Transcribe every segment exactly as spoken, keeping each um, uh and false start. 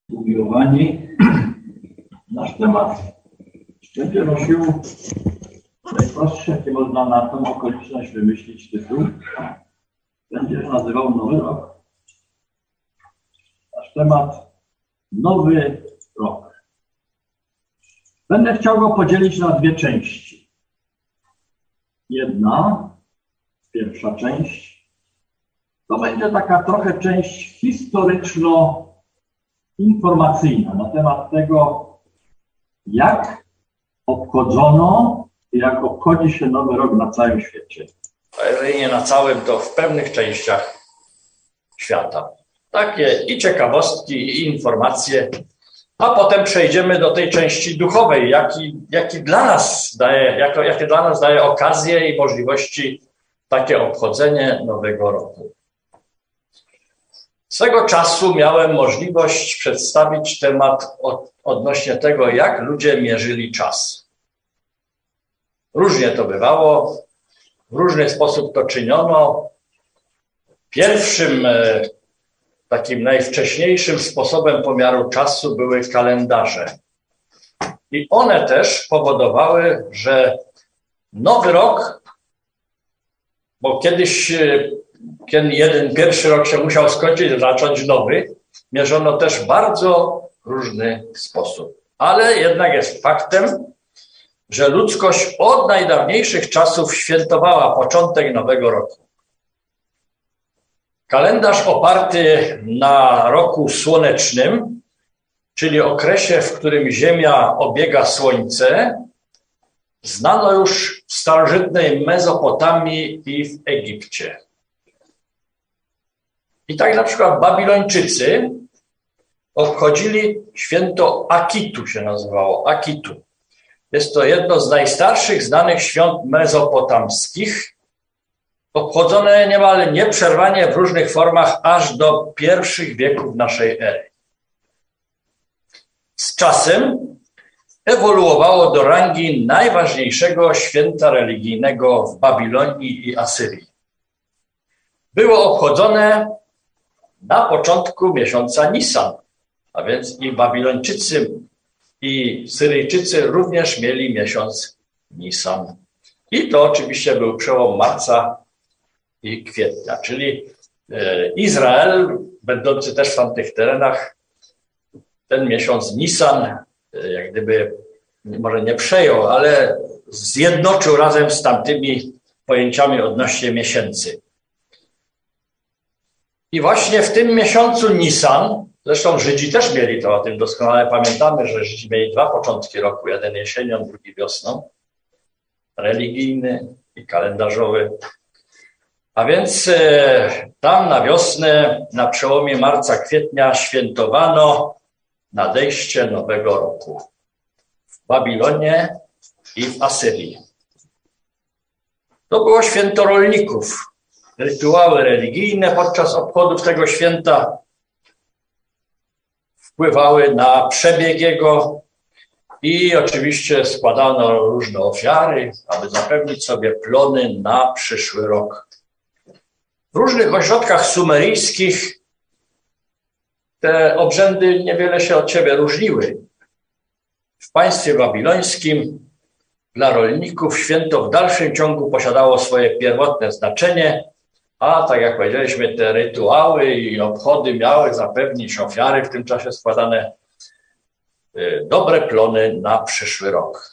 Umiłowani, nasz temat będzie nosił najprostszy, jaki można na tą okoliczność wymyślić tytuł. Będzie nazywał Nowy Rok. Nasz temat Nowy Rok. Będę chciał go podzielić na dwie części. Jedna, pierwsza część, to będzie taka trochę część historyczno-informacyjna na temat tego, jak obchodzono i jak obchodzi się Nowy Rok na całym świecie. A jeżeli nie na całym, to w pewnych częściach świata. Takie i ciekawostki, i informacje. A potem przejdziemy do tej części duchowej, jaki, jaki dla nas daje, jako, jakie dla nas daje okazje i możliwości takie obchodzenie Nowego Roku. Swego czasu miałem możliwość przedstawić temat od, odnośnie tego, jak ludzie mierzyli czas. Różnie to bywało, w różny sposób to czyniono. Pierwszym takim najwcześniejszym sposobem pomiaru czasu były kalendarze. I one też powodowały, że Nowy Rok, bo kiedyś kiedy jeden pierwszy rok się musiał skończyć, zacząć nowy, mierzono też w bardzo różny sposób. Ale jednak jest faktem, że ludzkość od najdawniejszych czasów świętowała początek Nowego Roku. Kalendarz oparty na roku słonecznym, czyli okresie, w którym Ziemia obiega Słońce, znano już w starożytnej Mezopotamii i w Egipcie. I tak na przykład Babilończycy obchodzili święto Akitu, się nazywało, Akitu. Jest to jedno z najstarszych znanych świąt mezopotamskich, obchodzone niemal nieprzerwanie w różnych formach aż do pierwszych wieków naszej ery. Z czasem ewoluowało do rangi najważniejszego święta religijnego w Babilonii i Asyrii. Było obchodzone na początku miesiąca Nisan, a więc i Babilończycy, i Syryjczycy również mieli miesiąc Nisan. I to oczywiście był przełom marca i kwietnia, czyli Izrael, będący też w tamtych terenach, ten miesiąc Nisan, jak gdyby może nie przejął, ale zjednoczył razem z tamtymi pojęciami odnośnie miesięcy. I właśnie w tym miesiącu Nisan, zresztą Żydzi też mieli to, o tym doskonale pamiętamy, że Żydzi mieli dwa początki roku, jeden jesienią, drugi wiosną, religijny i kalendarzowy. A więc e, tam na wiosnę, na przełomie marca, kwietnia świętowano nadejście Nowego Roku w Babilonie i w Asyrii. To było święto rolników. Rytuały religijne podczas obchodów tego święta wpływały na przebieg jego i oczywiście składano różne ofiary, aby zapewnić sobie plony na przyszły rok. W różnych ośrodkach sumeryjskich te obrzędy niewiele się od siebie różniły. W państwie babilońskim dla rolników święto w dalszym ciągu posiadało swoje pierwotne znaczenie, a tak jak powiedzieliśmy, te rytuały i obchody miały zapewnić ofiary w tym czasie składane, dobre plony na przyszły rok.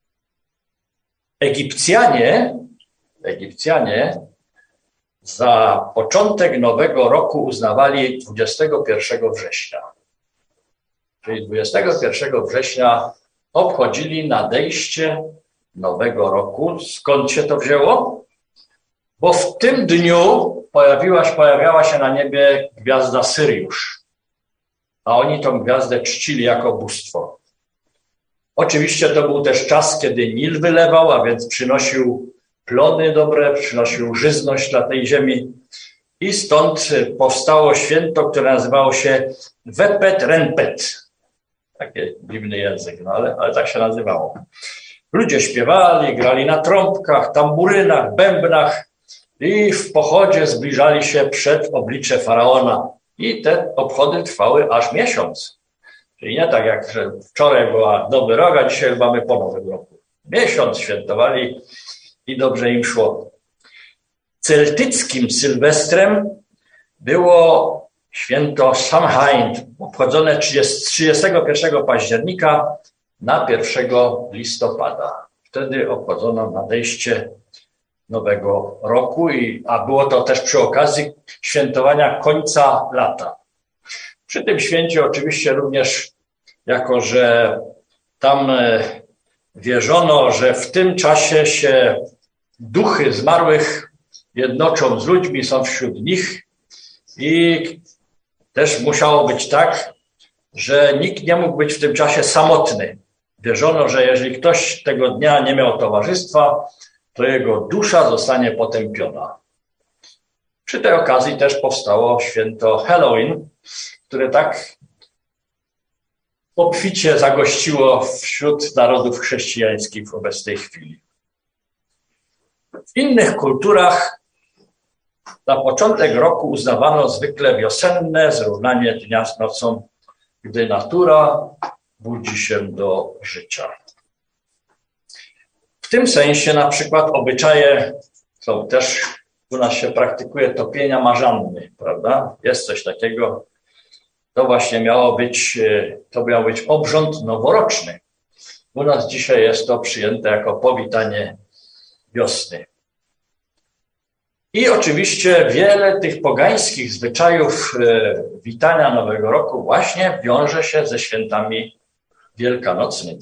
Egipcjanie, Egipcjanie za początek Nowego Roku uznawali dwudziestego pierwszego września. Czyli dwudziestego pierwszego września obchodzili nadejście Nowego Roku. Skąd się to wzięło? Bo w tym dniu pojawiła, pojawiała się na niebie gwiazda Syriusz, a oni tą gwiazdę czcili jako bóstwo. Oczywiście to był też czas, kiedy Nil wylewał, a więc przynosił plony dobre, przynosił żyzność dla tej ziemi i stąd powstało święto, które nazywało się Wepet Renpet. Taki dziwny język, no ale, ale tak się nazywało. Ludzie śpiewali, grali na trąbkach, tamburynach, bębnach i w pochodzie zbliżali się przed oblicze Faraona. I te obchody trwały aż miesiąc. Czyli nie tak jak, że wczoraj była Nowy Rok, a dzisiaj mamy po Nowym Roku. Miesiąc świętowali i dobrze im szło. Celtyckim Sylwestrem było święto Samhain, obchodzone trzydziestego pierwszego października na pierwszego listopada. Wtedy obchodzono nadejście Nowego Roku, i, a było to też przy okazji świętowania końca lata. Przy tym święcie oczywiście również, jako że tam wierzono, że w tym czasie się duchy zmarłych jednoczą z ludźmi, są wśród nich, i też musiało być tak, że nikt nie mógł być w tym czasie samotny. Wierzono, że jeżeli ktoś tego dnia nie miał towarzystwa, to jego dusza zostanie potępiona. Przy tej okazji też powstało święto Halloween, które tak obficie zagościło wśród narodów chrześcijańskich w obecnej chwili. W innych kulturach na początek roku uznawano zwykle wiosenne zrównanie dnia z nocą, gdy natura budzi się do życia. W tym sensie na przykład obyczaje są też, u nas się praktykuje topienia marzanny, prawda? Jest coś takiego. To właśnie miało być, to miał być obrząd noworoczny. U nas dzisiaj jest to przyjęte jako powitanie wiosny. I oczywiście wiele tych pogańskich zwyczajów witania Nowego Roku właśnie wiąże się ze świętami wielkanocnymi.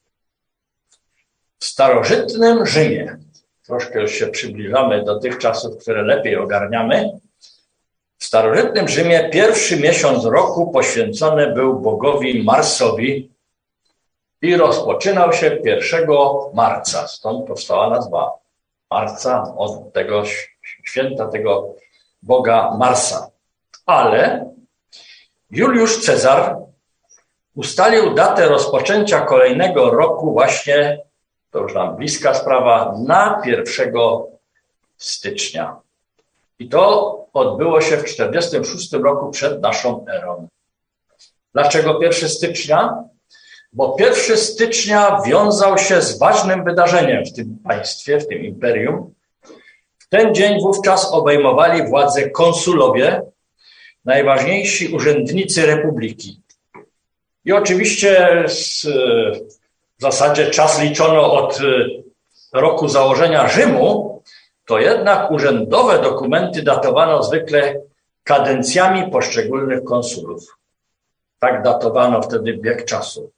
W starożytnym Rzymie, troszkę już się przybliżamy do tych czasów, które lepiej ogarniamy, w starożytnym Rzymie pierwszy miesiąc roku poświęcony był bogowi Marsowi i rozpoczynał się pierwszego marca. Stąd powstała nazwa marca od tego święta, tego boga Marsa. Ale Juliusz Cezar ustalił datę rozpoczęcia kolejnego roku właśnie, to już nam bliska sprawa, na pierwszego stycznia. I to odbyło się w czterdziestym szóstym roku przed naszą erą. Dlaczego pierwszego stycznia? Bo pierwszego stycznia wiązał się z ważnym wydarzeniem w tym państwie, w tym imperium. W ten dzień wówczas obejmowali władzę konsulowie, najważniejsi urzędnicy republiki. I oczywiście z, w zasadzie czas liczono od roku założenia Rzymu, to jednak urzędowe dokumenty datowano zwykle kadencjami poszczególnych konsulów. Tak datowano wtedy bieg czasu.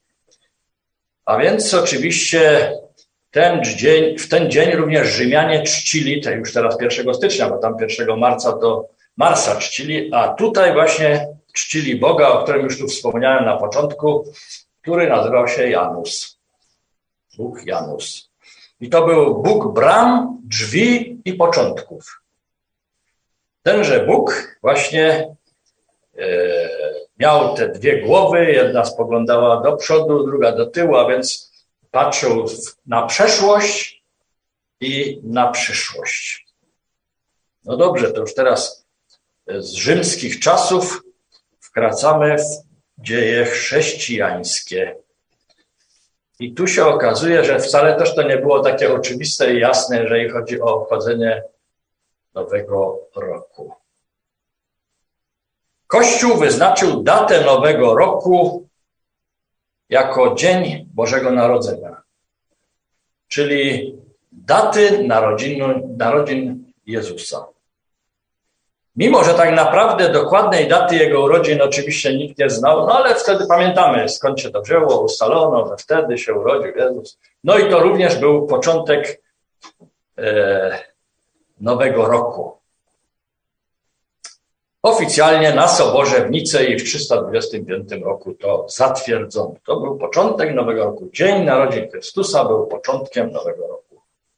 A więc oczywiście ten dzień, w ten dzień również Rzymianie czcili, to już teraz pierwszego stycznia, bo tam pierwszego marca to Marsa czcili, a tutaj właśnie czcili Boga, o którym już tu wspomniałem na początku, który nazywał się Janus. Bóg Janus. I to był Bóg bram, drzwi i początków. Tenże Bóg właśnie e, miał te dwie głowy, jedna spoglądała do przodu, druga do tyłu, a więc patrzył na przeszłość i na przyszłość. No dobrze, to już teraz z rzymskich czasów wkracamy w dzieje chrześcijańskie. I tu się okazuje, że wcale też to nie było takie oczywiste i jasne, jeżeli chodzi o obchodzenie Nowego Roku. Kościół wyznaczył datę Nowego Roku jako Dzień Bożego Narodzenia, czyli daty narodzin, narodzin Jezusa. Mimo że tak naprawdę dokładnej daty Jego urodzin oczywiście nikt nie znał, no ale wtedy pamiętamy, skąd się to wzięło, ustalono, że wtedy się urodził Jezus. No i to również był początek e, Nowego Roku. Oficjalnie na Soborze w Nicei w trzysta dwudziestym piątym roku to zatwierdzono. To był początek Nowego Roku. Dzień Narodzin Chrystusa był początkiem Nowego Roku.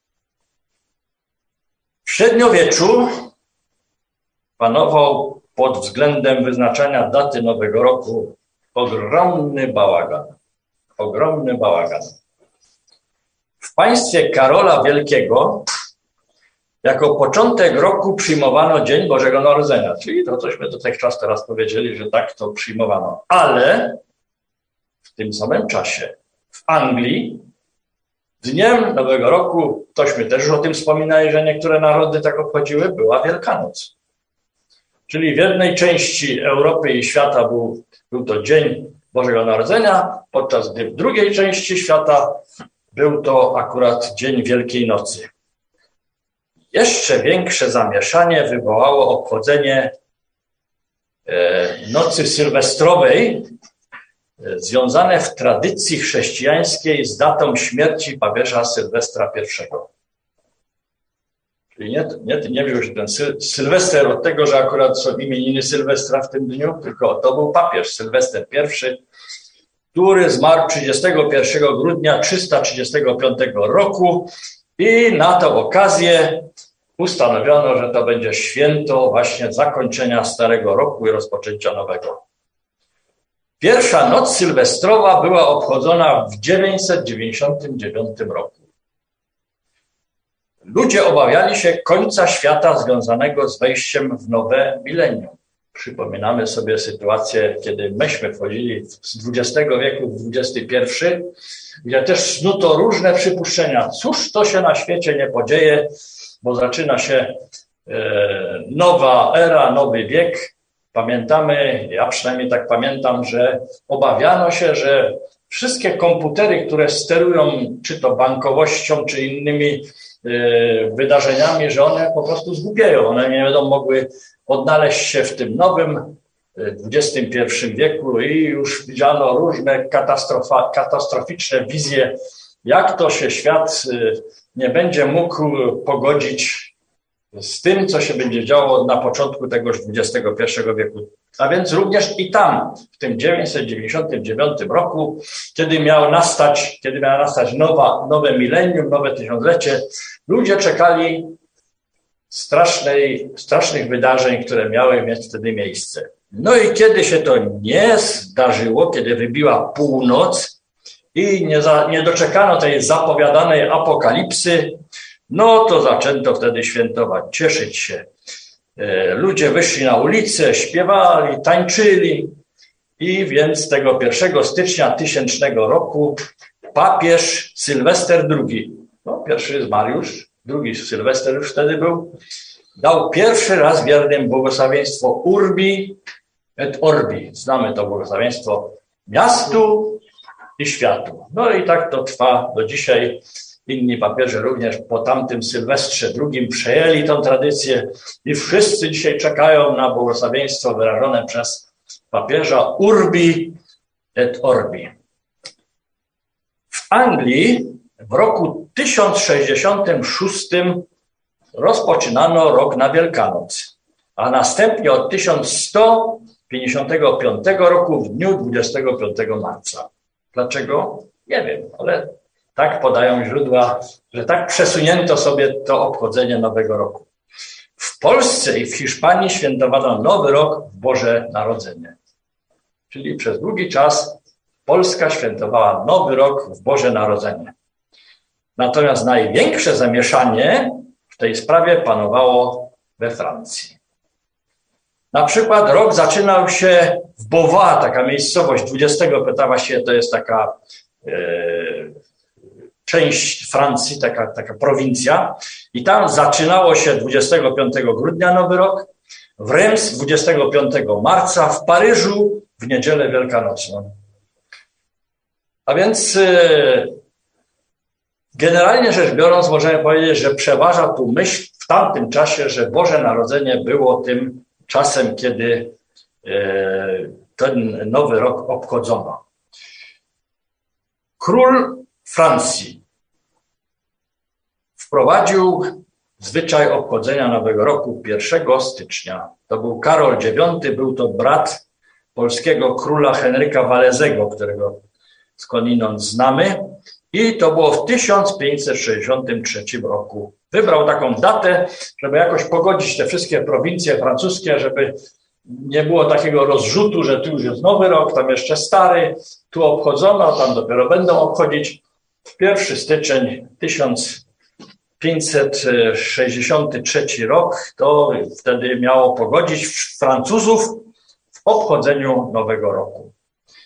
W średniowieczu panował pod względem wyznaczania daty Nowego Roku ogromny bałagan. Ogromny bałagan. W państwie Karola Wielkiego jako początek roku przyjmowano Dzień Bożego Narodzenia. Czyli to, cośmy dotychczas teraz powiedzieli, że tak to przyjmowano. Ale w tym samym czasie w Anglii dniem Nowego Roku, tośmy też już o tym wspominali, że niektóre narody tak obchodziły, była Wielkanoc. Czyli w jednej części Europy i świata był, był to Dzień Bożego Narodzenia, podczas gdy w drugiej części świata był to akurat Dzień Wielkiej Nocy. Jeszcze większe zamieszanie wywołało obchodzenie Nocy Sylwestrowej, związane w tradycji chrześcijańskiej z datą śmierci papieża Sylwestra pierwszego. Czyli nie, nie, nie wziął się ten syl, Sylwester od tego, że akurat są imieniny Sylwestra w tym dniu, tylko to był papież Sylwester pierwszy, który zmarł trzydziestego pierwszego grudnia trzysta trzydziestego piątego roku i na tę okazję ustanowiono, że to będzie święto właśnie zakończenia Starego Roku i rozpoczęcia Nowego. Pierwsza noc sylwestrowa była obchodzona w dziewięćset dziewięćdziesiątym dziewiątym roku. Ludzie obawiali się końca świata związanego z wejściem w nowe milenium. Przypominamy sobie sytuację, kiedy myśmy wchodzili z dwudziestego wieku w dwudziesty pierwszy, gdzie też snuto różne przypuszczenia. Cóż to się na świecie nie podzieje, bo zaczyna się e, nowa era, nowy wiek. Pamiętamy, ja przynajmniej tak pamiętam, że obawiano się, że wszystkie komputery, które sterują czy to bankowością, czy innymi y, wydarzeniami, że one po prostu zgubieją. One nie będą mogły odnaleźć się w tym nowym dwudziestym pierwszym wieku i już widziano różne katastrofa, katastroficzne wizje, jak to się świat y, nie będzie mógł pogodzić z tym, co się będzie działo na początku tegoż dwudziestego pierwszego wieku. A więc również i tam, w tym dziewięćset dziewięćdziesiątym dziewiątym roku, kiedy miał nastać, kiedy miało nastać nowa, nowe milenium, nowe tysiąclecie, ludzie czekali strasznej, strasznych wydarzeń, które miały mieć wtedy miejsce. No i kiedy się to nie zdarzyło, kiedy wybiła północ i nie, za, nie doczekano tej zapowiadanej apokalipsy, no to zaczęto wtedy świętować, cieszyć się. Ludzie wyszli na ulicę, śpiewali, tańczyli i więc tego pierwszego stycznia tysięcznego roku papież Sylwester drugi, no pierwszy zmarł już, drugi Sylwester już wtedy był, dał pierwszy raz wiernym błogosławieństwo Urbi et Orbi. Znamy to błogosławieństwo miastu i światu. No i tak to trwa do dzisiaj. Inni papieże również po tamtym Sylwestrze drugim przejęli tę tradycję i wszyscy dzisiaj czekają na błogosławieństwo wyrażone przez papieża Urbi et Orbi. W Anglii w roku tysiąc sześćdziesiątym szóstym rozpoczynano rok na Wielkanoc, a następnie od tysiąc sto pięćdziesiątego piątego roku w dniu dwudziestego piątego marca. Dlaczego? Nie wiem, ale tak podają źródła, że tak przesunięto sobie to obchodzenie Nowego Roku. W Polsce i w Hiszpanii świętowano Nowy Rok w Boże Narodzenie. Czyli przez długi czas Polska świętowała Nowy Rok w Boże Narodzenie. Natomiast największe zamieszanie w tej sprawie panowało we Francji. Na przykład rok zaczynał się w Beauvais, taka miejscowość dwudziestego, właściwie to jest taka e, część Francji, taka, taka prowincja. I tam zaczynało się dwudziestego piątego grudnia Nowy Rok, w Reims dwudziestego piątego marca, w Paryżu w niedzielę wielkanocną. A więc e, generalnie rzecz biorąc możemy powiedzieć, że przeważa tu myśl w tamtym czasie, że Boże Narodzenie było tym czasem, kiedy ten Nowy Rok obchodzono. Król Francji wprowadził zwyczaj obchodzenia Nowego Roku pierwszego stycznia. To był Karol dziewiąty, był to brat polskiego króla Henryka Walezego, którego skądinąd znamy. I to było w tysiąc pięćset sześćdziesiątym trzecim roku. Wybrał taką datę, żeby jakoś pogodzić te wszystkie prowincje francuskie, żeby nie było takiego rozrzutu, że tu już jest Nowy Rok, tam jeszcze stary, tu obchodzono, tam dopiero będą obchodzić. pierwszy styczeń tysiąc pięćset sześćdziesiąty trzeci rok, to wtedy miało pogodzić Francuzów w obchodzeniu Nowego Roku.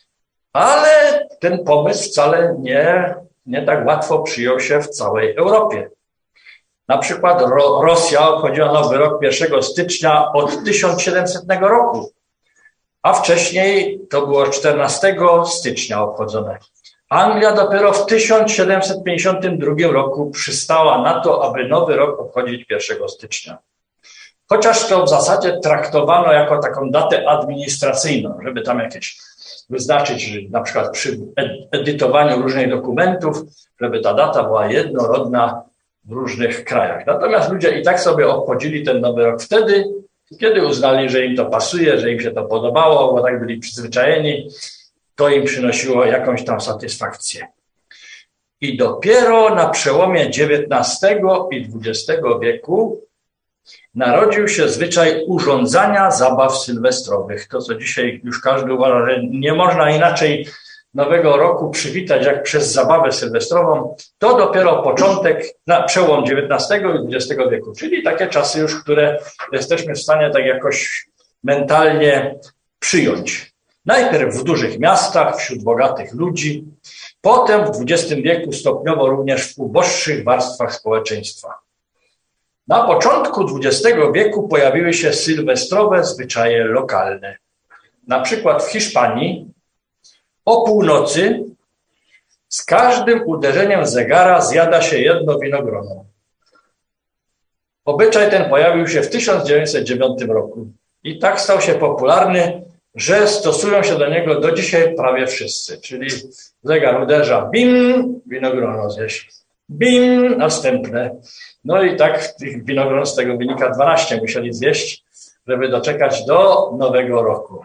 Ale ten pomysł wcale nie, nie tak łatwo przyjął się w całej Europie. Na przykład Ro- Rosja obchodziła Nowy Rok pierwszego stycznia od tysiąc siedemsetnego roku, a wcześniej to było czternastego stycznia obchodzone. Anglia dopiero w tysiąc siedemset pięćdziesiątym drugim roku przystała na to, aby Nowy Rok obchodzić pierwszego stycznia. Chociaż to w zasadzie traktowano jako taką datę administracyjną, żeby tam jakieś wyznaczyć, że na przykład przy edytowaniu różnych dokumentów, żeby ta data była jednorodna w różnych krajach. Natomiast ludzie i tak sobie obchodzili ten Nowy Rok wtedy, kiedy uznali, że im to pasuje, że im się to podobało, bo tak byli przyzwyczajeni, to im przynosiło jakąś tam satysfakcję. I dopiero na przełomie dziewiętnastego i dwudziestego wieku narodził się zwyczaj urządzania zabaw sylwestrowych. To, co dzisiaj już każdy uważa, że nie można inaczej Nowego Roku przywitać jak przez zabawę sylwestrową, to dopiero początek, na przełom dziewiętnastego i dwudziestego wieku, czyli takie czasy już, które jesteśmy w stanie tak jakoś mentalnie przyjąć. Najpierw w dużych miastach, wśród bogatych ludzi, potem w dwudziestym wieku stopniowo również w uboższych warstwach społeczeństwa. Na początku dwudziestego wieku pojawiły się sylwestrowe zwyczaje lokalne. Na przykład w Hiszpanii o północy z każdym uderzeniem zegara zjada się jedno winogrono. Obyczaj ten pojawił się w tysiąc dziewięćset dziewiątym roku i tak stał się popularny, że stosują się do niego do dzisiaj prawie wszyscy. Czyli zegar uderza, bim, winogrono zjeść, bim, następne. No i tak tych winogron z tego wynika dwanaście musieli zjeść, żeby doczekać do Nowego Roku.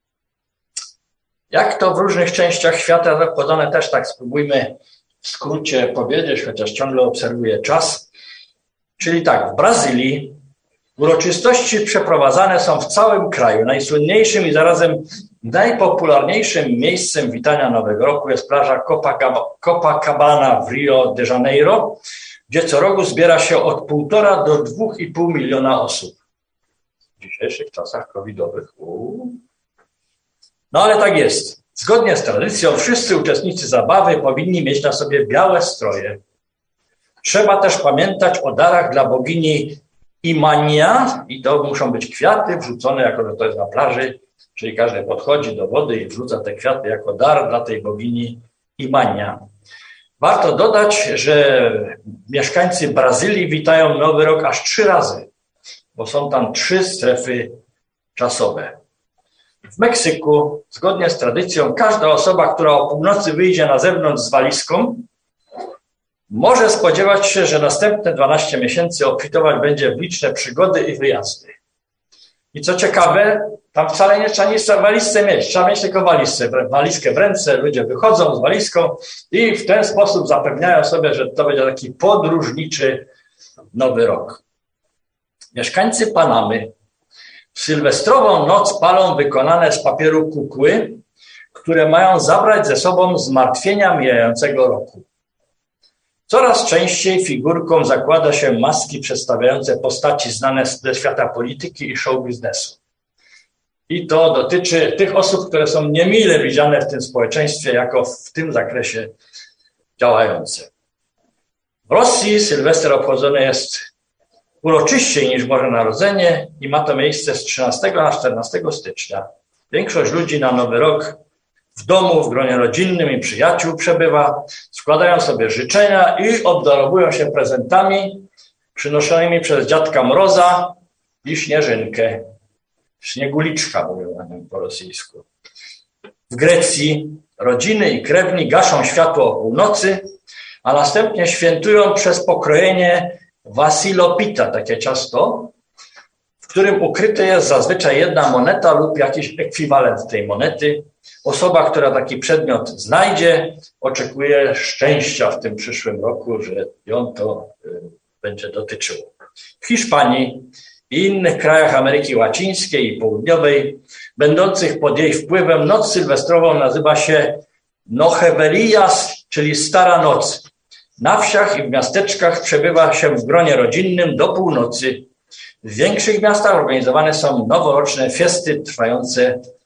Jak to w różnych częściach świata obchodzone też tak spróbujmy w skrócie powiedzieć, chociaż ciągle obserwuję czas. Czyli tak, w Brazylii uroczystości przeprowadzane są w całym kraju. Najsłynniejszym i zarazem najpopularniejszym miejscem witania Nowego Roku jest plaża Copacabana w Rio de Janeiro, gdzie co roku zbiera się od półtora do dwóch i pół miliona osób. W dzisiejszych czasach covidowych. Uu. No ale tak jest. Zgodnie z tradycją wszyscy uczestnicy zabawy powinni mieć na sobie białe stroje. Trzeba też pamiętać o darach dla bogini Imania i to muszą być kwiaty wrzucone, jako że to jest na plaży, czyli każdy podchodzi do wody i wrzuca te kwiaty jako dar dla tej bogini Imania. Warto dodać, że mieszkańcy Brazylii witają Nowy Rok aż trzy razy, bo są tam trzy strefy czasowe. W Meksyku, zgodnie z tradycją, każda osoba, która o północy wyjdzie na zewnątrz z walizką, może spodziewać się, że następne dwanaście miesięcy obfitować będzie w liczne przygody i wyjazdy. I co ciekawe, tam wcale nie trzeba nic w walizce mieć, trzeba mieć tylko walizkę, walizkę w ręce, ludzie wychodzą z walizką i w ten sposób zapewniają sobie, że to będzie taki podróżniczy Nowy Rok. Mieszkańcy Panamy w sylwestrową noc palą wykonane z papieru kukły, które mają zabrać ze sobą zmartwienia mijającego roku. Coraz częściej figurkom zakłada się maski przedstawiające postaci znane ze świata polityki i show biznesu. I to dotyczy tych osób, które są niemile widziane w tym społeczeństwie jako w tym zakresie działające. W Rosji Sylwester obchodzony jest uroczyściej niż Boże Narodzenie i ma to miejsce z trzynastego na czternastego stycznia. Większość ludzi na Nowy Rok w domu, w gronie rodzinnym i przyjaciół przebywa, składają sobie życzenia i obdarowują się prezentami przynoszonymi przez Dziadka Mroza i Śnieżynkę. Śnieguliczka mówią na nim po rosyjsku. W Grecji rodziny i krewni gaszą światło o północy, a następnie świętują przez pokrojenie Vasilopita, takie ciasto, w którym ukryte jest zazwyczaj jedna moneta lub jakiś ekwiwalent tej monety. Osoba, która taki przedmiot znajdzie, oczekuje szczęścia w tym przyszłym roku, że ją to y, będzie dotyczyło. W Hiszpanii i innych krajach Ameryki Łacińskiej i Południowej, będących pod jej wpływem, noc sylwestrową nazywa się Nocheverías, czyli Stara Noc. Na wsiach i w miasteczkach przebywa się w gronie rodzinnym do północy. W większych miastach organizowane są noworoczne fiesty trwające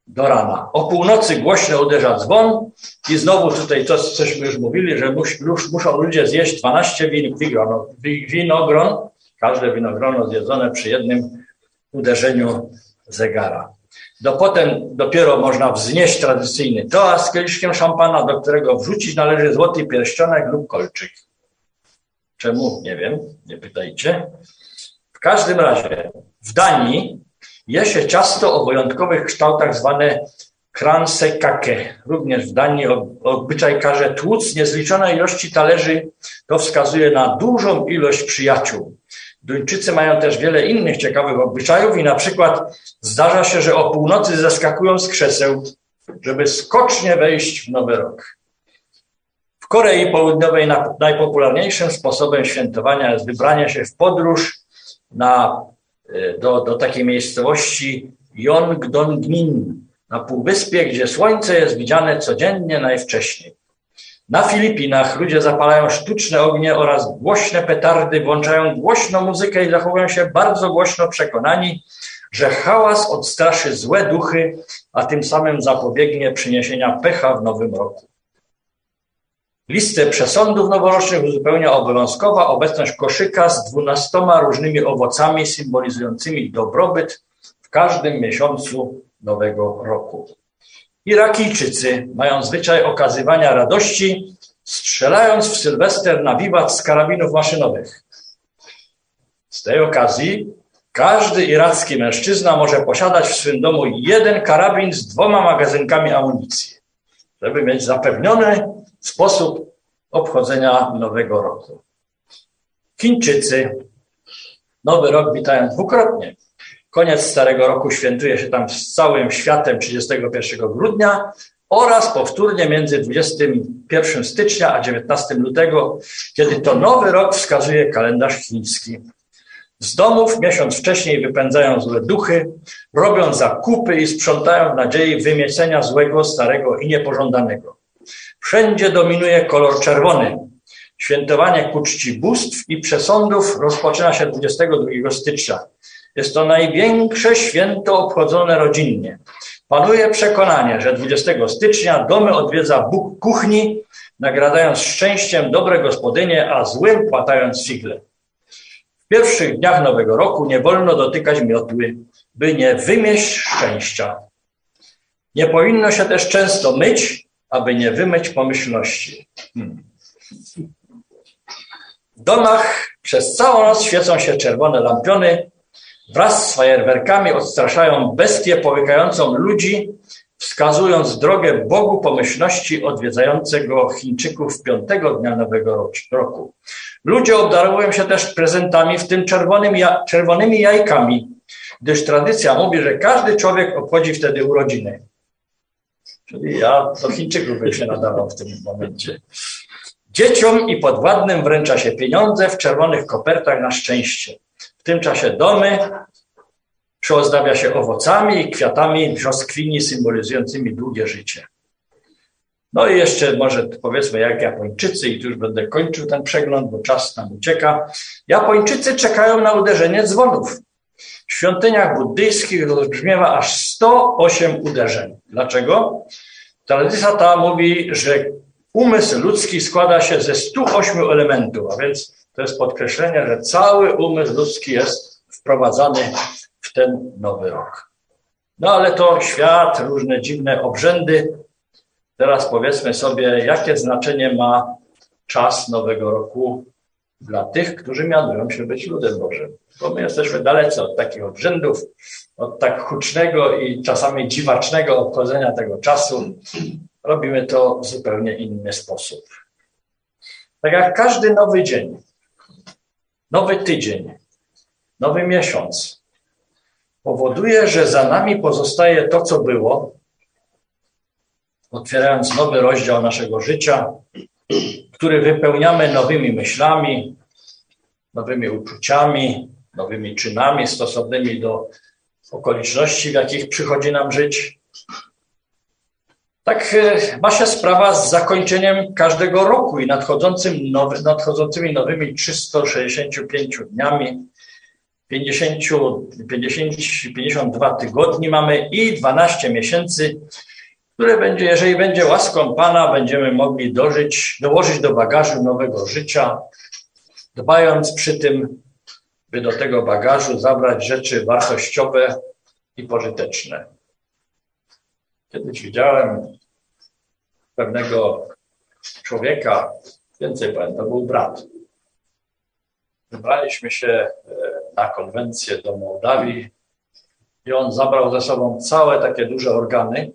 do rana. O północy głośno uderza dzwon i znowu tutaj to, cośmy już mówili, że mus, już muszą ludzie zjeść dwanaście win, winogron, każde winogrono zjedzone przy jednym uderzeniu zegara. Do potem dopiero można wznieść tradycyjny toast z kieliszkiem szampana, do którego wrzucić należy złoty pierścionek lub kolczyk. Czemu? Nie wiem, nie pytajcie. W każdym razie w Danii je się ciasto o wyjątkowych kształtach zwane kransekake. Również w Danii obyczaj każe tłuc niezliczone ilości talerzy. To wskazuje na dużą ilość przyjaciół. Duńczycy mają też wiele innych ciekawych obyczajów i na przykład zdarza się, że o północy zeskakują z krzeseł, żeby skocznie wejść w nowy rok. W Korei Południowej najpopularniejszym sposobem świętowania jest wybranie się w podróż na, do, do takiej miejscowości Yongdongmin na półwyspie, gdzie słońce jest widziane codziennie najwcześniej. Na Filipinach ludzie zapalają sztuczne ognie oraz głośne petardy, włączają głośną muzykę i zachowują się bardzo głośno, przekonani, że hałas odstraszy złe duchy, a tym samym zapobiegnie przyniesienia pecha w nowym roku. Listę przesądów noworocznych uzupełnia obowiązkowa obecność koszyka z dwunastoma różnymi owocami symbolizującymi dobrobyt w każdym miesiącu nowego roku. Irakijczycy mają zwyczaj okazywania radości, strzelając w Sylwester na wiwat z karabinów maszynowych. Z tej okazji każdy iracki mężczyzna może posiadać w swym domu jeden karabin z dwoma magazynkami amunicji, żeby mieć zapewniony sposób obchodzenia nowego roku. Chińczycy nowy rok witają dwukrotnie. Koniec starego roku świętuje się tam z całym światem trzydziestego pierwszego grudnia oraz powtórnie między dwudziestym pierwszym stycznia a dziewiętnastego lutego, kiedy to nowy rok wskazuje kalendarz chiński. Z domów miesiąc wcześniej wypędzają złe duchy, robią zakupy i sprzątają w nadziei wymiecenia złego, starego i niepożądanego. Wszędzie dominuje kolor czerwony. Świętowanie ku czci bóstw i przesądów rozpoczyna się dwudziestego drugiego stycznia. Jest to największe święto obchodzone rodzinnie. Panuje przekonanie, że dwudziestego stycznia domy odwiedza Bóg kuchni, nagradzając szczęściem dobre gospodynie, a złym płatając figle. W pierwszych dniach nowego roku nie wolno dotykać miotły, by nie wymieść szczęścia. Nie powinno się też często myć, aby nie wymyć pomyślności. Hmm. W domach przez całą noc świecą się czerwone lampiony, wraz z fajerwerkami odstraszają bestię połykającą ludzi, wskazując drogę Bogu pomyślności odwiedzającego Chińczyków piątego dnia nowego roku. Ludzie obdarowują się też prezentami, w tym czerwonym, czerwonymi jajkami, gdyż tradycja mówi, że każdy człowiek obchodzi wtedy urodziny. Czyli ja do Chińczyków bym się nadawał w tym momencie. Dzieciom i podwładnym wręcza się pieniądze w czerwonych kopertach na szczęście. W tym czasie domy przyozdabia się owocami i kwiatami brzoskwini symbolizującymi długie życie. No i jeszcze może powiedzmy jak Japończycy, i tu już będę kończył ten przegląd, bo czas nam ucieka. Japończycy czekają na uderzenie dzwonów. W świątyniach buddyjskich rozbrzmiewa aż sto osiem uderzeń. Dlaczego? Tradycja ta mówi, że umysł ludzki składa się ze stu ośmiu elementów, a więc to jest podkreślenie, że cały umysł ludzki jest wprowadzany w ten nowy rok. No ale to świat, różne dziwne obrzędy. Teraz powiedzmy sobie, jakie znaczenie ma czas nowego roku dla tych, którzy mianują się być ludem Bożym. Bo my jesteśmy dalece od takich obrzędów, od tak hucznego i czasami dziwacznego obchodzenia tego czasu. Robimy to w zupełnie inny sposób. Tak jak każdy nowy dzień, nowy tydzień, nowy miesiąc powoduje, że za nami pozostaje to, co było, otwierając nowy rozdział naszego życia, który wypełniamy nowymi myślami, nowymi uczuciami, nowymi czynami stosownymi do okoliczności, w jakich przychodzi nam żyć. Tak ma się sprawa z zakończeniem każdego roku i nadchodzącym nowy, nadchodzącymi nowymi trzysta sześćdziesięcioma pięcioma dniami. pięćdziesiąt, pięćdziesiąt, pięćdziesiąt dwa tygodni mamy i dwanaście miesięcy, które będzie, jeżeli będzie łaską Pana, będziemy mogli dożyć, dołożyć do bagażu nowego życia, dbając przy tym, by do tego bagażu zabrać rzeczy wartościowe i pożyteczne. Kiedyś widziałem pewnego człowieka, więcej powiem, to był brat. Wybraliśmy się na konwencję do Mołdawii i on zabrał ze sobą całe takie duże organy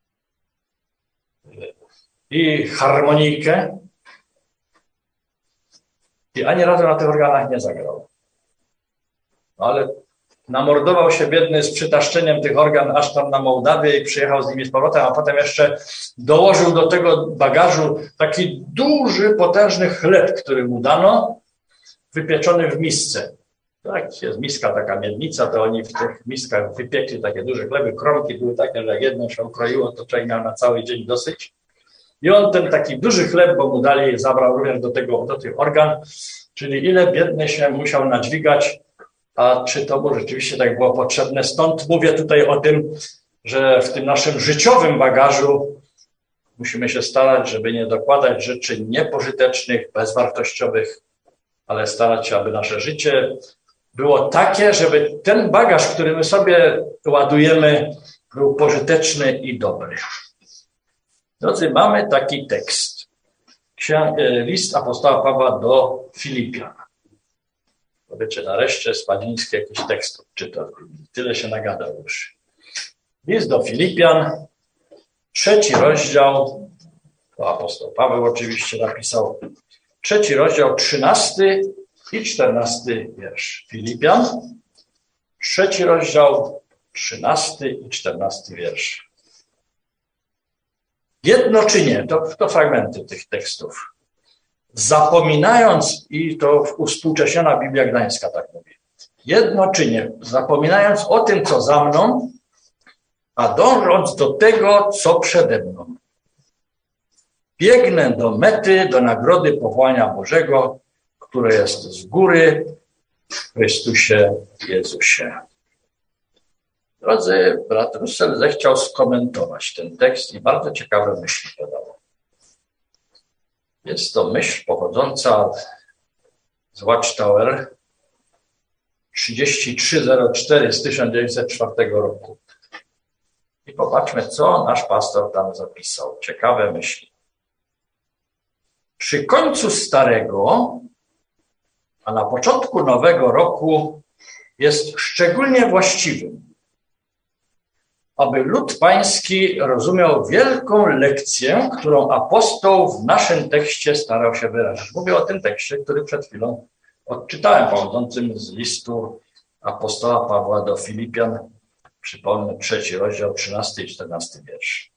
i harmonijkę i ani razu na tych organach nie zagrał. No ale namordował się biedny z przytaszczeniem tych organ aż tam na Mołdawię i przyjechał z nimi z powrotem, a potem jeszcze dołożył do tego bagażu taki duży, potężny chleb, który mu dano, wypieczony w misce. Tak, jest miska, taka miednica, to oni w tych miskach wypiekli takie duże chleby, kromki były takie, że jak jedno się ukroiło, to człowiek miał na cały dzień dosyć. I on ten taki duży chleb, bo mu dali, zabrał również do tego, do tych organ, czyli ile biedny się musiał nadźwigać, a czy to mu rzeczywiście tak było potrzebne. Stąd mówię tutaj o tym, że w tym naszym życiowym bagażu musimy się starać, żeby nie dokładać rzeczy niepożytecznych, bezwartościowych, ale starać się, aby nasze życie było takie, żeby ten bagaż, który my sobie ładujemy, był pożyteczny i dobry. Drodzy, mamy taki tekst. List apostoła Pawła do Filipian. Powiecie, nareszcie Spadziński jakiś tekst odczytał. Tyle się nagadał już. List do Filipian, trzeci rozdział, to apostoł Paweł oczywiście napisał, trzeci rozdział, trzynasty i czternasty wiersz. Filipian, trzeci rozdział, trzynasty i czternasty wiersz. Jednoczynie, to, to fragmenty tych tekstów. Zapominając, i to uwspółcześniona Biblia Gdańska tak mówi, jednoczynie, zapominając o tym, co za mną, a dążąc do tego, co przede mną. Biegnę do mety, do nagrody powołania Bożego, które jest z góry w Chrystusie Jezusie. Drodzy, brat Russell zechciał skomentować ten tekst i bardzo ciekawe myśli podał. Jest to myśl pochodząca z Watchtower trzydzieści trzy zero cztery z tysiąc dziewięćset czwartego roku. I popatrzmy, co nasz pastor tam zapisał. Ciekawe myśli. Przy końcu starego, a na początku nowego roku jest szczególnie właściwym, aby lud pański rozumiał wielką lekcję, którą apostoł w naszym tekście starał się wyrazić. Mówię o tym tekście, który przed chwilą odczytałem, pochodzącym z listu apostoła Pawła do Filipian. Przypomnę, trzeci rozdział, trzynasty i czternasty wiersz.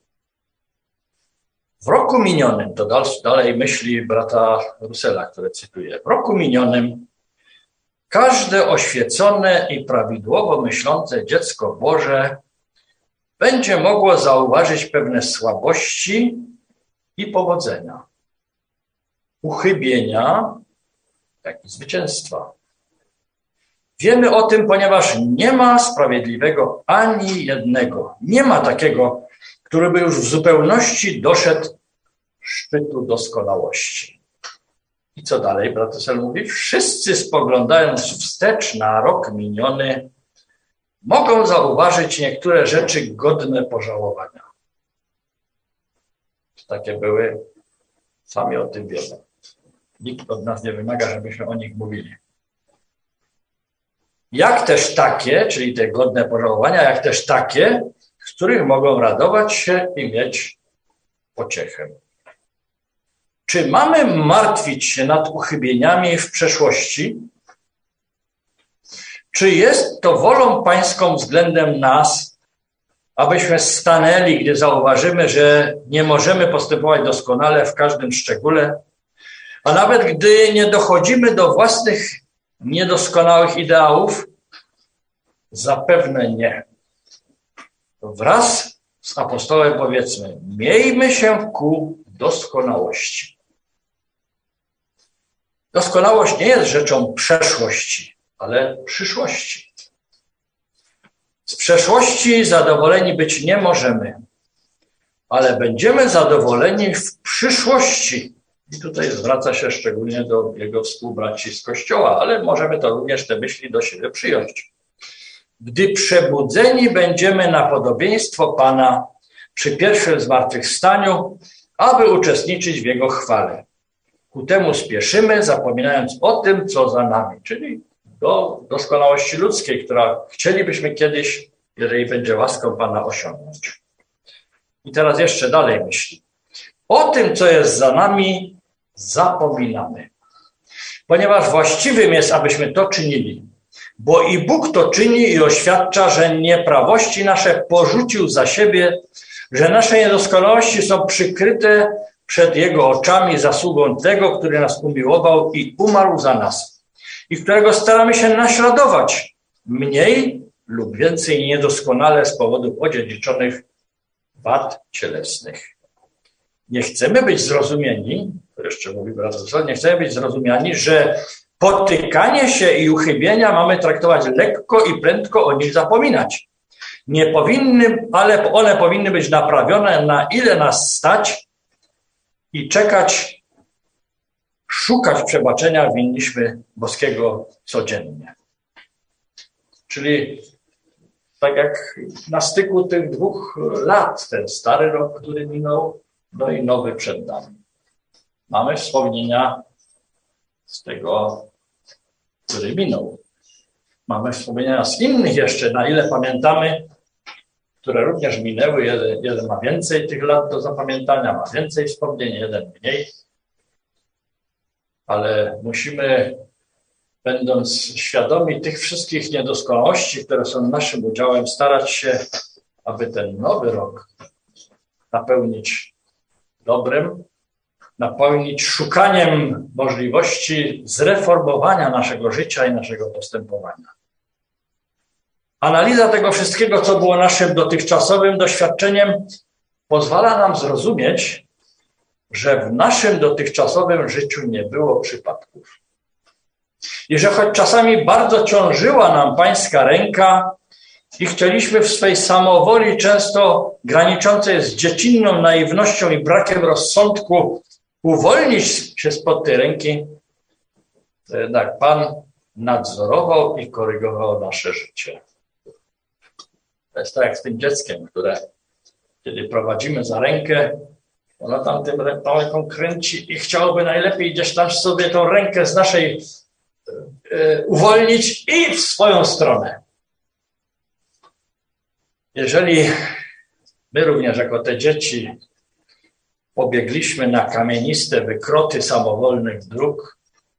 W roku minionym, to dalej myśli brata Russella, które cytuję, w roku minionym każde oświecone i prawidłowo myślące dziecko Boże będzie mogło zauważyć pewne słabości i powodzenia, uchybienia, jak i zwycięstwa. Wiemy o tym, ponieważ nie ma sprawiedliwego ani jednego. Nie ma takiego, który by już w zupełności doszedł szczytu doskonałości. I co dalej? Brat Russell mówi, wszyscy spoglądając wstecz na rok miniony, mogą zauważyć niektóre rzeczy godne pożałowania. Takie były, sami o tym wiemy. Nikt od nas nie wymaga, żebyśmy o nich mówili. Jak też takie, czyli te godne pożałowania, jak też takie, z których mogą radować się i mieć pociechę. Czy mamy martwić się nad uchybieniami w przeszłości? Czy jest to wolą pańską względem nas, abyśmy stanęli, gdy zauważymy, że nie możemy postępować doskonale w każdym szczególe, a nawet gdy nie dochodzimy do własnych niedoskonałych ideałów? Zapewne nie. Wraz z apostołem powiedzmy, miejmy się ku doskonałości. Doskonałość nie jest rzeczą przeszłości, ale przyszłości. Z przeszłości zadowoleni być nie możemy, ale będziemy zadowoleni w przyszłości. I tutaj zwraca się szczególnie do jego współbraci z Kościoła, ale możemy to również te myśli do siebie przyjąć. Gdy przebudzeni będziemy na podobieństwo Pana przy pierwszym zmartwychwstaniu, aby uczestniczyć w Jego chwale. Ku temu spieszymy, zapominając o tym, co za nami, czyli do doskonałości ludzkiej, która chcielibyśmy kiedyś, jeżeli będzie łaską Pana, osiągnąć. I teraz jeszcze dalej myśli. O tym, co jest za nami, zapominamy. Ponieważ właściwym jest, abyśmy to czynili. Bo i Bóg to czyni i oświadcza, że nieprawości nasze porzucił za siebie, że nasze niedoskonałości są przykryte przed Jego oczami zasługą tego, który nas umiłował i umarł za nas. I którego staramy się naśladować mniej lub więcej niedoskonale z powodów odziedziczonych wad cielesnych. Nie chcemy być zrozumieni, to jeszcze mówi brat Wysocki, nie chcemy być zrozumiani, że potykanie się i uchybienia mamy traktować lekko i prędko o nich zapominać. Nie powinny, ale one powinny być naprawione, na ile nas stać i czekać, szukać przebaczenia winniśmy boskiego codziennie. Czyli tak jak na styku tych dwóch lat, ten stary rok, który minął, no i nowy przed nami. Mamy wspomnienia z tego, który minął. Mamy wspomnienia z innych jeszcze, na ile pamiętamy, które również minęły. Jeden, jeden ma więcej tych lat do zapamiętania, ma więcej wspomnień, jeden mniej. Ale musimy, będąc świadomi tych wszystkich niedoskonałości, które są naszym udziałem, starać się, aby ten nowy rok napełnić dobrem, napełnić szukaniem możliwości zreformowania naszego życia i naszego postępowania. Analiza tego wszystkiego, co było naszym dotychczasowym doświadczeniem, pozwala nam zrozumieć, że w naszym dotychczasowym życiu nie było przypadków. I że choć czasami bardzo ciążyła nam pańska ręka i chcieliśmy w swej samowoli, często graniczącej z dziecinną naiwnością i brakiem rozsądku, uwolnić się spod tej ręki, to jednak Pan nadzorował i korygował nasze życie. To jest tak jak z tym dzieckiem, które kiedy prowadzimy za rękę, ono tam tym ręką kręci i chciałoby najlepiej gdzieś tam sobie tą rękę z naszej yy, uwolnić i w swoją stronę. Jeżeli my również jako te dzieci pobiegliśmy na kamieniste wykroty samowolnych dróg,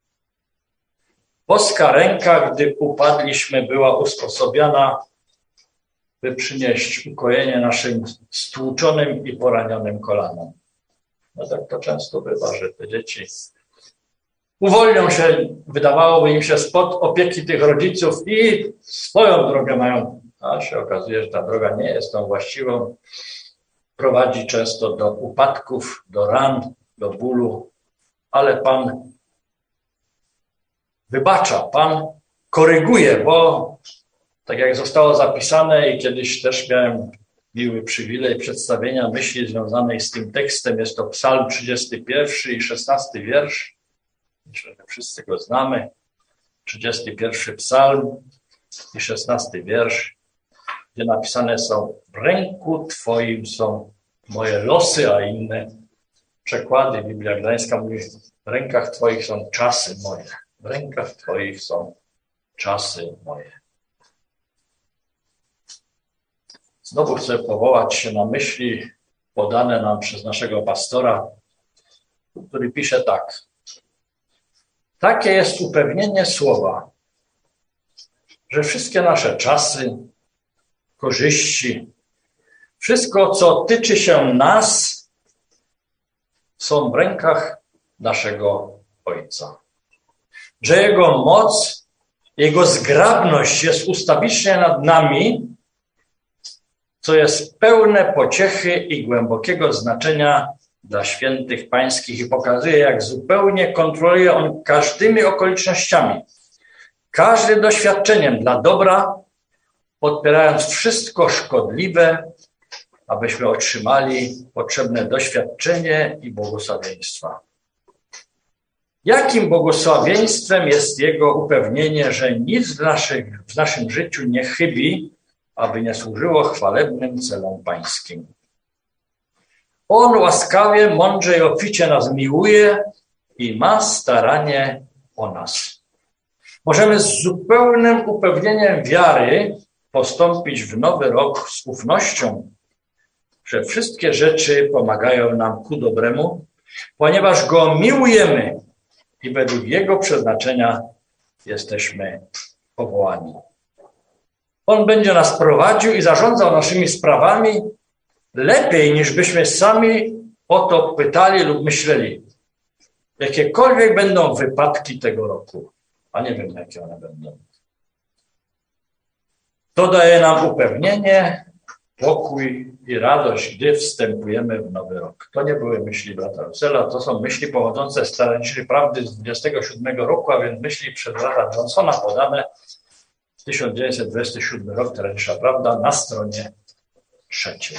boska ręka, gdy upadliśmy, była usposobiona, by przynieść ukojenie naszym stłuczonym i poranionym kolanom. No tak to często bywa, że te dzieci uwolnią się, wydawałoby im się, spod opieki tych rodziców i swoją drogę mają, a się okazuje, że ta droga nie jest tą właściwą. Prowadzi często do upadków, do ran, do bólu, ale Pan wybacza, Pan koryguje, bo tak jak zostało zapisane i kiedyś też miałem miły przywilej przedstawienia myśli związanej z tym tekstem, jest to Psalm trzydziesty pierwszy i szesnasty wiersz. Myślę, że wszyscy go znamy. trzydziesty pierwszy Psalm i szesnasty wiersz, gdzie napisane są: w ręku Twoim są moje losy, a inne przekłady. Biblia Gdańska mówi: w rękach Twoich są czasy moje. W rękach Twoich są czasy moje. Znowu chcę powołać się na myśli podane nam przez naszego pastora, który pisze tak. Takie jest upewnienie słowa, że wszystkie nasze czasy, korzyści, wszystko, co tyczy się nas, są w rękach naszego Ojca. Że Jego moc, Jego zgrabność jest ustawicznie nad nami, co jest pełne pociechy i głębokiego znaczenia dla świętych pańskich i pokazuje, jak zupełnie kontroluje On każdymi okolicznościami każdym doświadczeniem dla dobra, podpierając wszystko szkodliwe, abyśmy otrzymali potrzebne doświadczenie i błogosławieństwa. Jakim błogosławieństwem jest Jego upewnienie, że nic w, naszych, w naszym życiu nie chybi, aby nie służyło chwalebnym celom pańskim. On łaskawie, mądrze i obficie nas miłuje i ma staranie o nas. Możemy z zupełnym upewnieniem wiary postąpić w nowy rok z ufnością, że wszystkie rzeczy pomagają nam ku dobremu, ponieważ Go miłujemy i według Jego przeznaczenia jesteśmy powołani. On będzie nas prowadził i zarządzał naszymi sprawami lepiej, niż byśmy sami o to pytali lub myśleli. Jakiekolwiek będą wypadki tego roku, a nie wiem, jakie one będą. To daje nam upewnienie, pokój i radość, gdy wstępujemy w nowy rok. To nie były myśli brata Russella, to są myśli pochodzące z Tajemniczej Prawdy z dwudziestego siódmego roku, a więc myśli przez brata Johnsona podane tysiąc dziewięćset dwudziesty siódmy rok, Tajemnicza Prawda, na stronie trzeciej.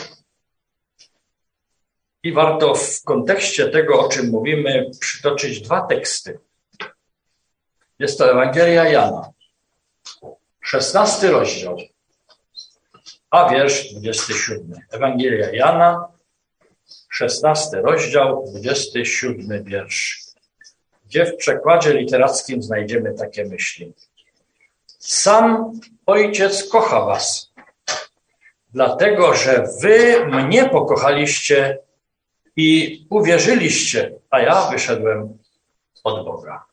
I warto w kontekście tego, o czym mówimy, przytoczyć dwa teksty. Jest to Ewangelia Jana, szesnasty rozdział, a wiersz dwudziesty siódmy. Ewangelia Jana, szesnasty rozdział, dwudziesty siódmy wiersz, gdzie w przekładzie literackim znajdziemy takie myśli. Sam Ojciec kocha was, dlatego że wy mnie pokochaliście i uwierzyliście, a ja wyszedłem od Boga.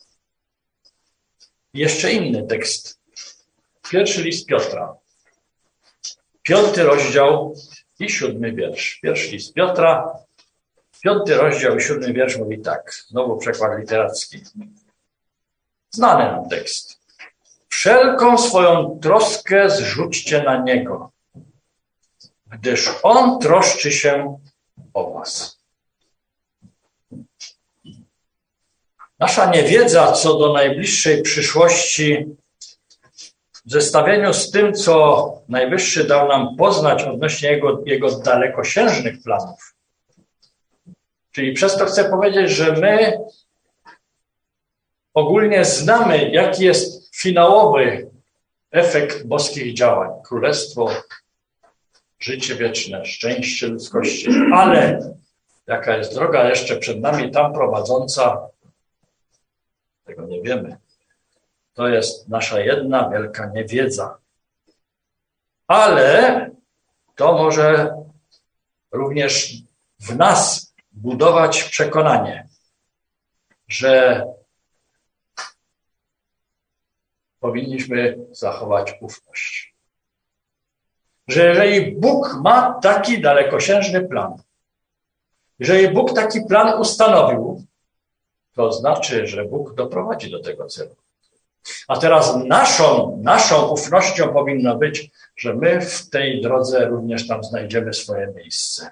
Jeszcze inny tekst. Pierwszy list Piotra. Piąty rozdział i siódmy wiersz. Pierwszy list Piotra, piąty rozdział i siódmy wiersz mówi tak. Znowu przekład literacki. Znany nam tekst. Wszelką swoją troskę zrzućcie na Niego, gdyż On troszczy się o was. Nasza niewiedza co do najbliższej przyszłości w zestawieniu z tym, co Najwyższy dał nam poznać odnośnie Jego, jego dalekosiężnych planów. Czyli przez to chcę powiedzieć, że my ogólnie znamy, jaki jest finałowy efekt boskich działań. Królestwo, życie wieczne, szczęście ludzkości. Ale jaka jest droga jeszcze przed nami tam prowadząca, tego nie wiemy. To jest nasza jedna wielka niewiedza. Ale to może również w nas budować przekonanie, że powinniśmy zachować ufność. Że jeżeli Bóg ma taki dalekosiężny plan, jeżeli Bóg taki plan ustanowił, to znaczy, że Bóg doprowadzi do tego celu. A teraz naszą, naszą ufnością powinno być, że my w tej drodze również tam znajdziemy swoje miejsce.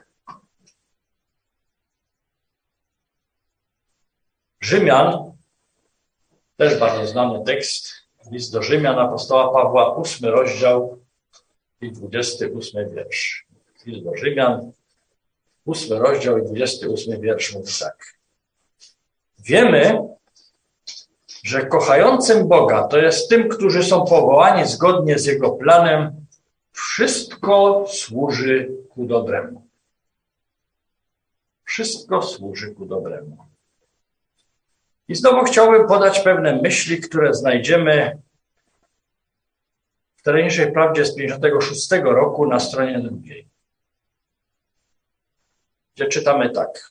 Rzymian, też bardzo znany tekst, list do Rzymian apostoła Pawła, ósmy rozdział i dwudziesty ósmy wiersz. List do Rzymian, ósmy rozdział i dwudziesty ósmy wiersz mówi tak. Wiemy, że kochającym Boga, to jest tym, którzy są powołani zgodnie z Jego planem, wszystko służy ku dobremu. Wszystko służy ku dobremu. I znowu chciałbym podać pewne myśli, które znajdziemy w Tajemniczej Prawdzie z pięćdziesiątego szóstego roku na stronie drugiej, gdzie czytamy tak.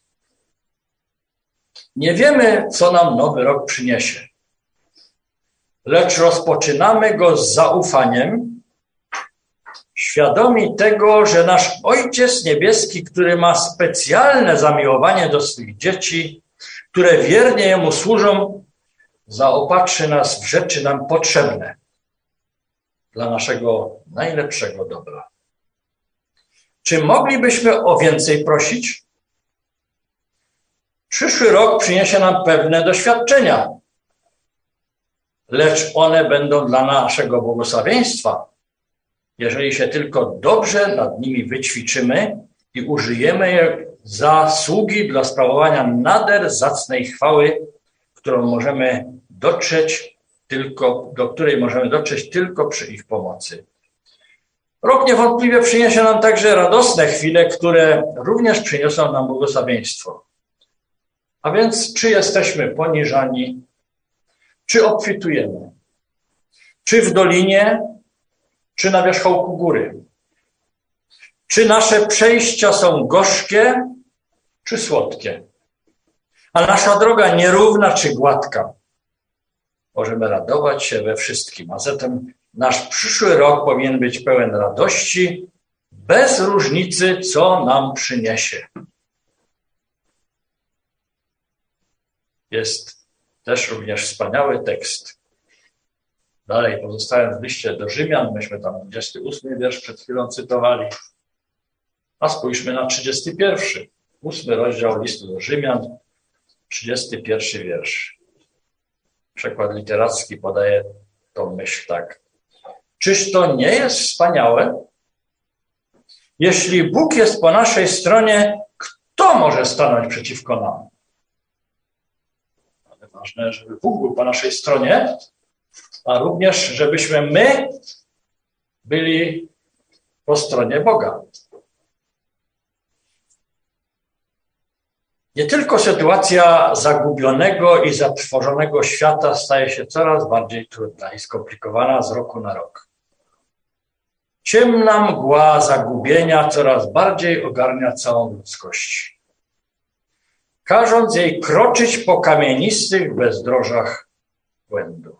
Nie wiemy, co nam nowy rok przyniesie, lecz rozpoczynamy go z zaufaniem, świadomi tego, że nasz Ojciec Niebieski, który ma specjalne zamiłowanie do swych dzieci, które wiernie Jemu służą, zaopatrzy nas w rzeczy nam potrzebne dla naszego najlepszego dobra. Czy moglibyśmy o więcej prosić? Przyszły rok przyniesie nam pewne doświadczenia, lecz one będą dla naszego błogosławieństwa, jeżeli się tylko dobrze nad nimi wyćwiczymy i użyjemy je zasługi dla sprawowania nader zacnej chwały, którą możemy dotrzeć tylko, do której możemy dotrzeć tylko przy ich pomocy. Rok niewątpliwie przyniesie nam także radosne chwile, które również przyniosą nam błogosławieństwo. A więc czy jesteśmy poniżani, czy obfitujemy, czy w dolinie, czy na wierzchołku góry, czy nasze przejścia są gorzkie, czy słodkie, a nasza droga nierówna, czy gładka. Możemy radować się we wszystkim, a zatem nasz przyszły rok powinien być pełen radości, bez różnicy, co nam przyniesie. Jest też również wspaniały tekst. Dalej, pozostając w liście do Rzymian, myśmy tam dwudziesty ósmy wiersz przed chwilą cytowali, a spójrzmy na trzydziesty pierwszy, ósmy rozdział listu do Rzymian, trzydziesty pierwszy wiersz. Przekład literacki podaje tą myśl tak. Czyż to nie jest wspaniałe? Jeśli Bóg jest po naszej stronie, kto może stanąć przeciwko nam? Ale ważne, żeby Bóg był po naszej stronie, a również, żebyśmy my byli po stronie Boga. Nie tylko sytuacja zagubionego i zatrwożonego świata staje się coraz bardziej trudna i skomplikowana z roku na rok. Ciemna mgła zagubienia coraz bardziej ogarnia całą ludzkość, każąc jej kroczyć po kamienistych bezdrożach błędu.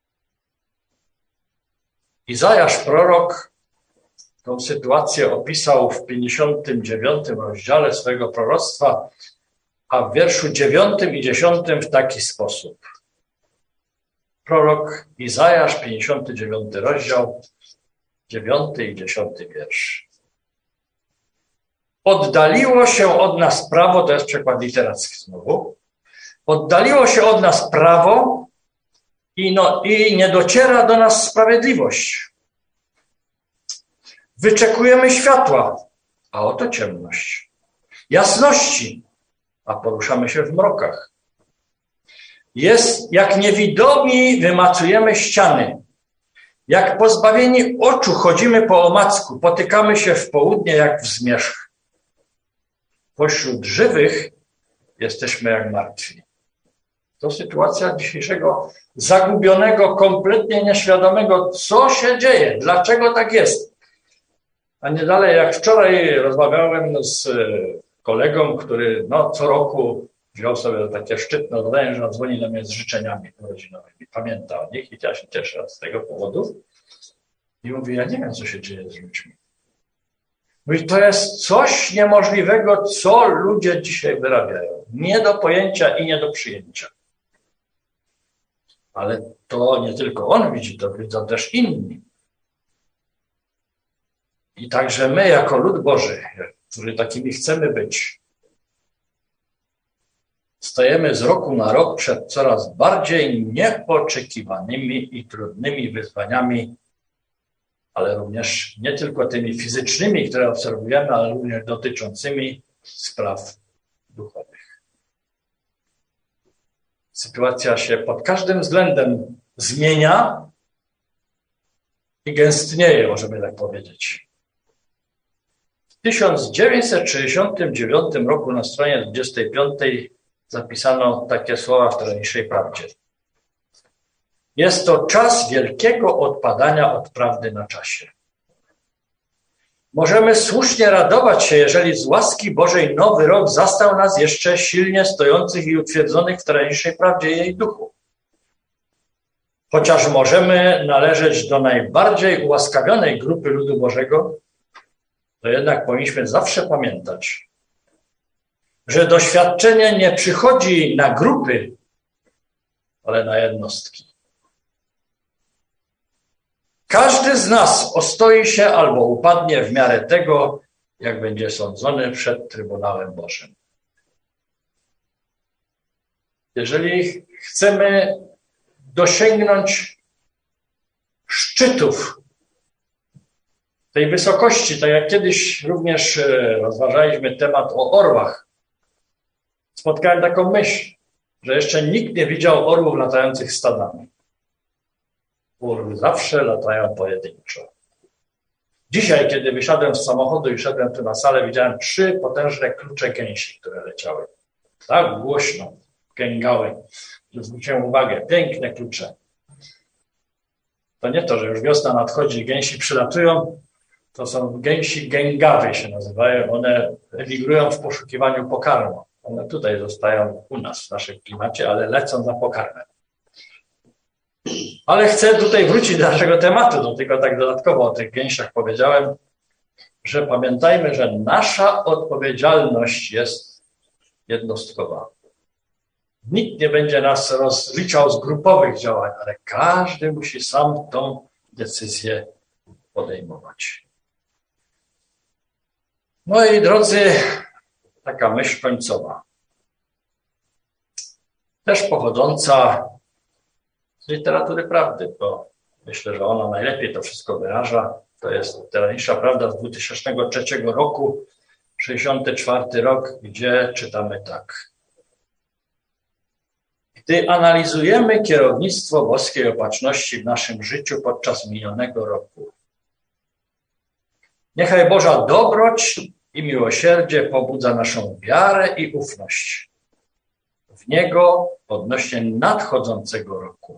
Izajasz prorok tą sytuację opisał w pięćdziesiątym dziewiątym rozdziale swojego proroctwa, a w wierszu dziewiątym i dziesiątym w taki sposób. Prorok Izajasz, pięćdziesiąty dziewiąty rozdział, dziewiąty i dziesiąty wiersz. Oddaliło się od nas prawo, to jest przekład literacki znowu, oddaliło się od nas prawo i, no, i nie dociera do nas sprawiedliwość. Wyczekujemy światła, a oto ciemność. Jasności, a poruszamy się w mrokach. Jest, jak niewidomi wymacujemy ściany. Jak pozbawieni oczu chodzimy po omacku, potykamy się w południe jak w zmierzch. Pośród żywych jesteśmy jak martwi. To sytuacja dzisiejszego zagubionego, kompletnie nieświadomego, co się dzieje, dlaczego tak jest. A nie dalej, jak wczoraj rozmawiałem z kolegą, który no, co roku wziął sobie takie szczytne zadanie, że dzwoni do mnie z życzeniami urodzinowymi. Pamięta o nich i ja się cieszę z tego powodu. I mówi, ja nie wiem, co się dzieje z ludźmi. Mówi, to jest coś niemożliwego, co ludzie dzisiaj wyrabiają. Nie do pojęcia i nie do przyjęcia. Ale to nie tylko on widzi, to widzą też inni. I także my, jako lud Boży, którzy takimi chcemy być, stajemy z roku na rok przed coraz bardziej nieoczekiwanymi i trudnymi wyzwaniami, ale również nie tylko tymi fizycznymi, które obserwujemy, ale również dotyczącymi spraw duchowych. Sytuacja się pod każdym względem zmienia i gęstnieje, możemy tak powiedzieć. W tysiąc dziewięćset sześćdziesiątym dziewiątym roku na stronie dwudziestej piątej zapisano takie słowa w Tajemniczej Prawdzie. Jest to czas wielkiego odpadania od prawdy na czasie. Możemy słusznie radować się, jeżeli z łaski Bożej nowy rok zastał nas jeszcze silnie stojących i utwierdzonych w Tajemniczej Prawdzie jej duchu. Chociaż możemy należeć do najbardziej ułaskawionej grupy ludu Bożego, to jednak powinniśmy zawsze pamiętać, że doświadczenie nie przychodzi na grupy, ale na jednostki. Każdy z nas ostoi się albo upadnie w miarę tego, jak będzie sądzony przed Trybunałem Bożym. Jeżeli chcemy dosięgnąć szczytów tej wysokości, tak jak kiedyś również rozważaliśmy temat o orłach. Spotkałem taką myśl, że jeszcze nikt nie widział orłów latających stadami. Orły zawsze latają pojedynczo. Dzisiaj, kiedy wysiadłem z samochodu i szedłem tu na salę, widziałem trzy potężne klucze gęsi, które leciały. Tak głośno gęgały. Zwróciłem uwagę, piękne klucze. To nie to, że już wiosna nadchodzi, gęsi przylatują. To są gęsi gęgawy się nazywają. One emigrują w poszukiwaniu pokarmu. One tutaj zostają u nas, w naszym klimacie, ale lecą za pokarmem. Ale chcę tutaj wrócić do naszego tematu, do tylko tak dodatkowo o tych gęsiach powiedziałem, że pamiętajmy, że nasza odpowiedzialność jest jednostkowa. Nikt nie będzie nas rozliczał z grupowych działań, ale każdy musi sam tą decyzję podejmować. Moi drodzy, taka myśl końcowa, też pochodząca z literatury prawdy, bo myślę, że ona najlepiej to wszystko wyraża. To jest Teraźniejsza Prawda z dwa tysiące trzeciego roku, sześćdziesiąty czwarty rok, gdzie czytamy tak. Gdy analizujemy kierownictwo boskiej opatrzności w naszym życiu podczas minionego roku, niechaj Boża dobroć i miłosierdzie pobudza naszą wiarę i ufność w Niego odnośnie nadchodzącego roku.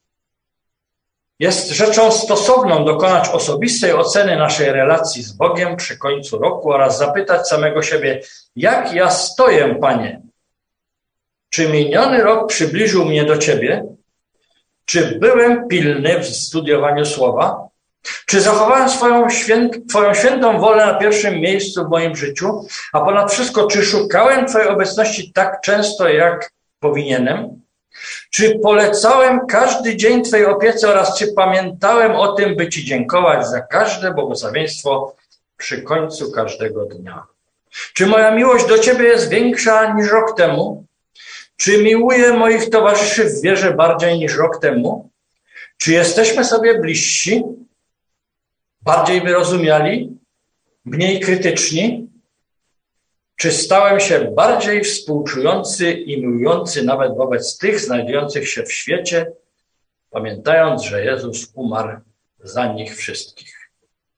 Jest rzeczą stosowną dokonać osobistej oceny naszej relacji z Bogiem przy końcu roku oraz zapytać samego siebie, jak ja stoję, Panie? Czy miniony rok przybliżył mnie do Ciebie? Czy byłem pilny w studiowaniu Słowa? Czy zachowałem swoją święt, Twoją świętą wolę na pierwszym miejscu w moim życiu? A ponad wszystko, czy szukałem Twojej obecności tak często, jak powinienem? Czy polecałem każdy dzień Twojej opiece oraz czy pamiętałem o tym, by Ci dziękować za każde błogosławieństwo przy końcu każdego dnia? Czy moja miłość do Ciebie jest większa niż rok temu? Czy miłuję moich towarzyszy w wierze bardziej niż rok temu? Czy jesteśmy sobie bliżsi? Bardziej wyrozumiali? Mniej krytyczni? Czy stałem się bardziej współczujący i miłujący nawet wobec tych znajdujących się w świecie, pamiętając, że Jezus umarł za nich wszystkich?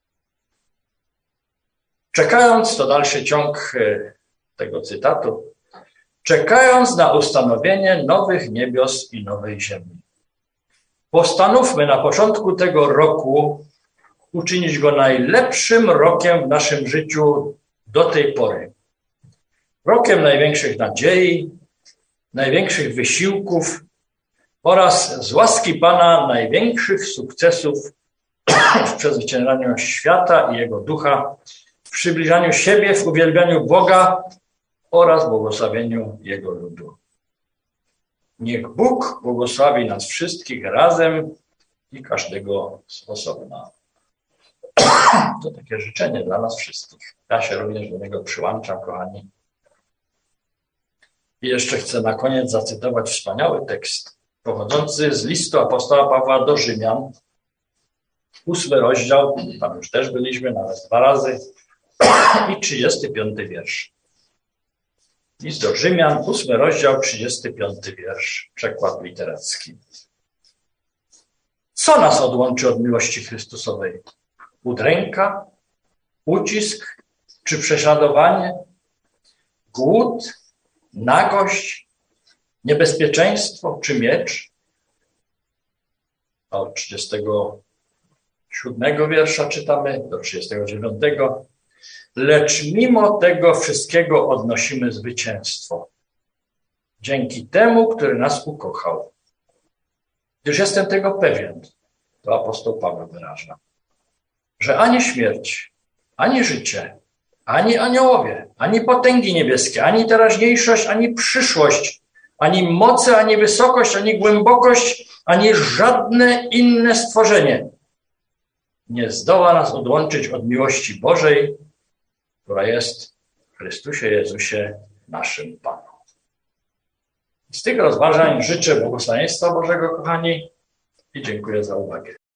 Czekając, to dalszy ciąg tego cytatu, czekając na ustanowienie nowych niebios i nowej ziemi. Postanówmy na początku tego roku uczynić go najlepszym rokiem w naszym życiu do tej pory. Rokiem największych nadziei, największych wysiłków oraz z łaski Pana największych sukcesów w przezwyciężaniu świata i Jego ducha, w przybliżaniu siebie, w uwielbianiu Boga oraz błogosławieniu Jego ludu. Niech Bóg błogosławi nas wszystkich razem i każdego z osobna. To takie życzenie dla nas wszystkich. Ja się również do niego przyłączam, kochani. I jeszcze chcę na koniec zacytować wspaniały tekst pochodzący z listu apostoła Pawła do Rzymian. Ósmy rozdział, tam już też byliśmy, nawet dwa razy, i trzydziesty piąty wiersz. List do Rzymian, ósmy rozdział, trzydziesty piąty wiersz, przekład literacki. Co nas odłączy od miłości Chrystusowej? Udręka, ucisk czy prześladowanie, głód, nagość, niebezpieczeństwo czy miecz? Od trzydziestego siódmego wiersza czytamy do trzydziestego dziewiątego. Lecz mimo tego wszystkiego odnosimy zwycięstwo. Dzięki temu, który nas ukochał. Gdyż jestem tego pewien, to apostoł Paweł wyraża, że ani śmierć, ani życie, ani aniołowie, ani potęgi niebieskie, ani teraźniejszość, ani przyszłość, ani moce, ani wysokość, ani głębokość, ani żadne inne stworzenie nie zdoła nas odłączyć od miłości Bożej, która jest w Chrystusie Jezusie, naszym Panu. Z tych rozważań życzę błogosławieństwa Bożego, kochani, i dziękuję za uwagę.